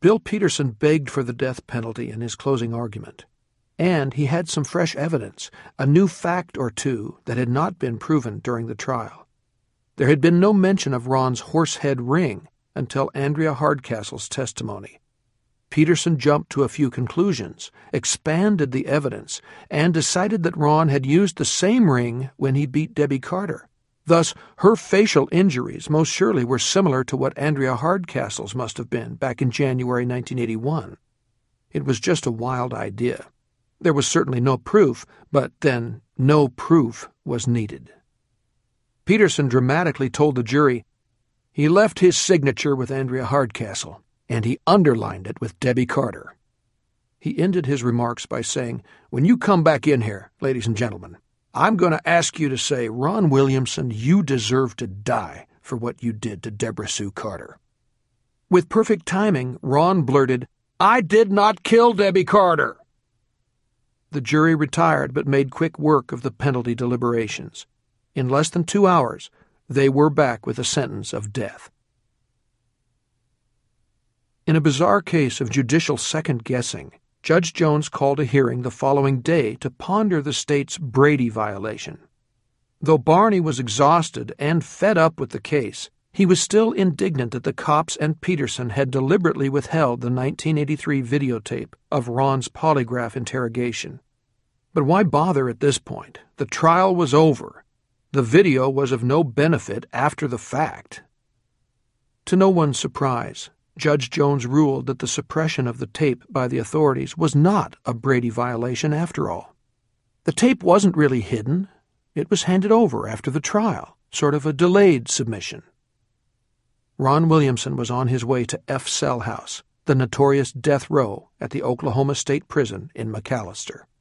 Bill Peterson begged for the death penalty in his closing argument, and he had some fresh evidence, a new fact or two that had not been proven during the trial. There had been no mention of Ron's horsehead ring until Andrea Hardcastle's testimony. Peterson jumped to a few conclusions, expanded the evidence, and decided that Ron had used the same ring when he beat Debbie Carter. Thus, her facial injuries most surely were similar to what Andrea Hardcastle's must have been back in January 1981. It was just a wild idea. There was certainly no proof, but then no proof was needed. Peterson dramatically told the jury he left his signature with Andrea Hardcastle, and he underlined it with Debbie Carter. He ended his remarks by saying, "When you come back in here, ladies and gentlemen, I'm going to ask you to say, 'Ron Williamson, you deserve to die for what you did to Deborah Sue Carter.'" With perfect timing, Ron blurted, "I did not kill Debbie Carter." The jury retired but made quick work of the penalty deliberations. In less than 2 hours, they were back with a sentence of death. In a bizarre case of judicial second-guessing, Judge Jones called a hearing the following day to ponder the state's Brady violation. Though Barney was exhausted and fed up with the case, he was still indignant that the cops and Peterson had deliberately withheld the 1983 videotape of Ron's polygraph interrogation. But why bother at this point? The trial was over. The video was of no benefit after the fact. To no one's surprise, Judge Jones ruled that the suppression of the tape by the authorities was not a Brady violation after all. The tape wasn't really hidden. It was handed over after the trial, sort of a delayed submission. Ron Williamson was on his way to F. Cell House, the notorious death row at the Oklahoma State Prison in McAlester.